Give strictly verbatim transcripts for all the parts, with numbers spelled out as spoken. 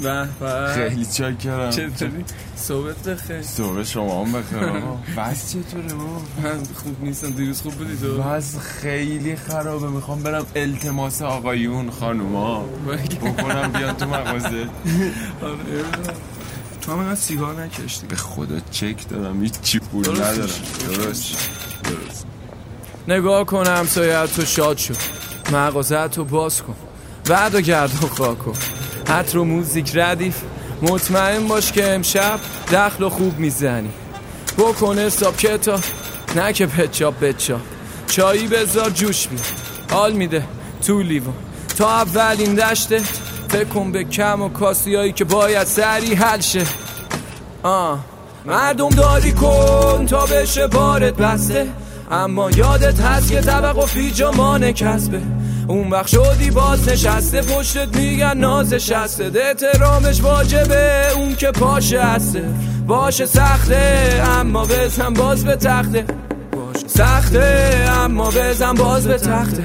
به به خیلی چاکرم. چطوری؟ صحبت بخیر. صحبت شما هم بخیر آقا. وضع چطوره بابا؟ من خوب نیستم. دیروز خوب بودی تو؟ وضع خیلی خرابه. میخوام برم التماس آقایون خانوما بکنم بیان تو مغازه. تو هم اینقدر سیگار نکشتی؟ به خدا چک دارم هیچ چی پول ندارم. درست درست. نگاه کن همسایه تو شاد شد، مغازه تو باز کن، بعد و گرد و خاک کن، حتی رو موزیک ردیف. مطمئن باش که امشب دخل و خوب میزنی. بکن حساب کتاب، نه که پچاپ بچاپ. چایی بذار جوش بید، حال میده تو لیوان. تا اولین دشته فکر کن به کم و کاسی هایی که باید سری حل شه. آه مردم داری کن تا بشه بارت بسته، اما یادت هست که طبق و فیجامان کسبه. اون وقت شدی باز نشسته، پشتت میگن نازش هسته. احترامش واجبه اون که پاشه هسته. باشه سخته اما بزن باز به تخته. باشه سخته اما بزن باز به تخته.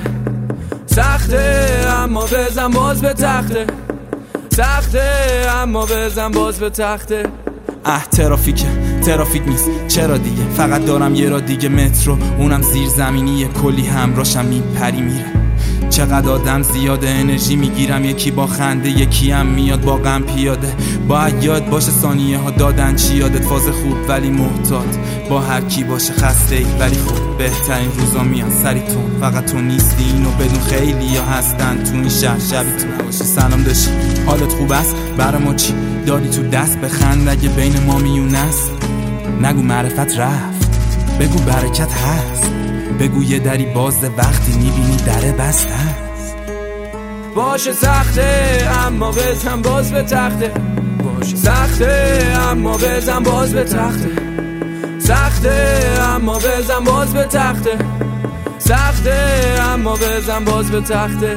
سخته اما بزن باز به تخته. سخته اما بزن باز به تخته. اه ترافیکه ترافیک نیست چرا دیگه، فقط دارم یه را دیگه مترو، اونم زیر زمینیه، کلی همراشم میپری میره. چقدر آدم زیاده انرژی میگیرم، یکی با خنده یکی هم میاد با غم پیاده. باید یاد باشه ثانیه ها دادن چی یادت، فاز خوب ولی محتاط با هر کی باشه خسته ای ولی خوب. بهترین روزا میان سریتون، فقط تو نیستی اینو بدون. خیلی یا هستن تو این شهر شبی تو باشی. سلام داشتی حالت خوب است برا ما چی داری تو دست؟ بخند اگه بین ما میون است. نگو معرفت رفت بگو برکت هست. بگو یه دری بازده وقتی میبینی دره بسته است. باشه سخته اما بزن باز به تخته. باشه سخته اما بزن باز به تخته. سخته اما بزن باز به تخته. سخته اما بزن باز به تخته.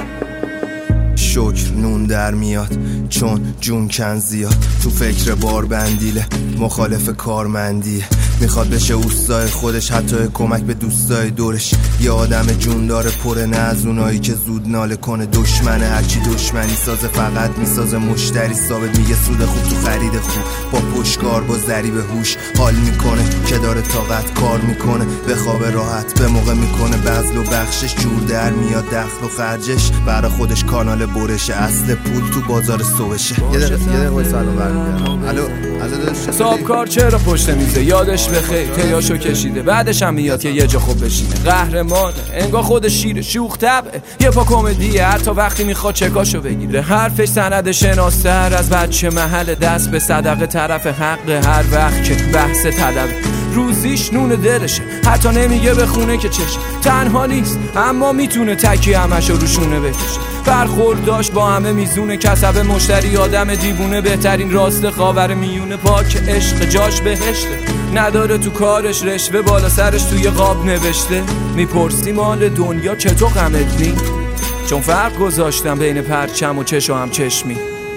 شکر نون در میاد چون جون کن زیاد. تو فکر بار بندیله مخالف کارمندیه. میخواد بشه اوستای خودش حتی کمک به دوستای دورش. یه آدم جون داره پره نه از اونایی که زود ناله کنه. دشمنه هرچی دشمنی سازه فقط میسازه مشتری ثابت. میگه سود خوب تو خرید خوب با پشتکار با ذریب هوش. حال میکنه که داره طاقت کار میکنه. به خواب راحت به موقع میکنه بذل و بخشش. جور در میاد دخل و خرجش. برای خودش کانال برشه اصل پول تو بازار صبحشه. یه دقیقه یه دقیقه سلام برمیگردم. الو الو حساب کار چرا پشت میزه یادش بخیر تیاشو کشیده. بعدش هم میاد که یه جا خوب بشینه. قهرمانه انگار خود شیره شوخ طبعه. یه پا کمدیه حتی وقتی میخواد چکاشو بگیره. حرفش سند شناستر از بچه محل دست به صدقه طرف حق. هر وقت که بحث طلبه روزیش نون دلشه. حتی نمیگه به خونه که چشه. تنها نیست اما میتونه تکی همشو روشونه بکشه. برخورد داشت با همه میزونه. کسب مشتری آدم دیوونه. بهترین راست خاور میونه. پاک عشق جاش بهشته. نداره تو کارش رشوه. بالا سرش توی قاب نوشته. میپرسی مال دنیا چطور غمت نی؟ چون فرق گذاشتم بین پرچم و چش و هم چشمی.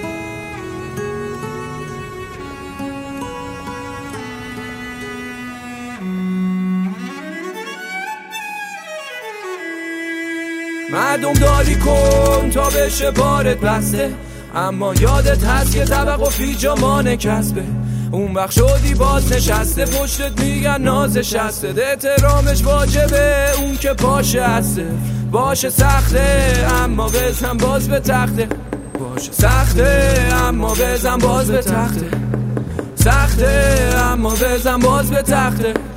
مردم داری کن تا بشه بارت بسته، اما یادت هست که طبق و فیجامان کسبه. اون وقت شدی باز نشسته، پشتت میگن نازش هسته. احترامش واجبه اون که پاشه هسته. باشه سخته اما بزن باز به تخته. باشه سخته اما بزن باز به تخته. سخته اما بزن باز به تخته.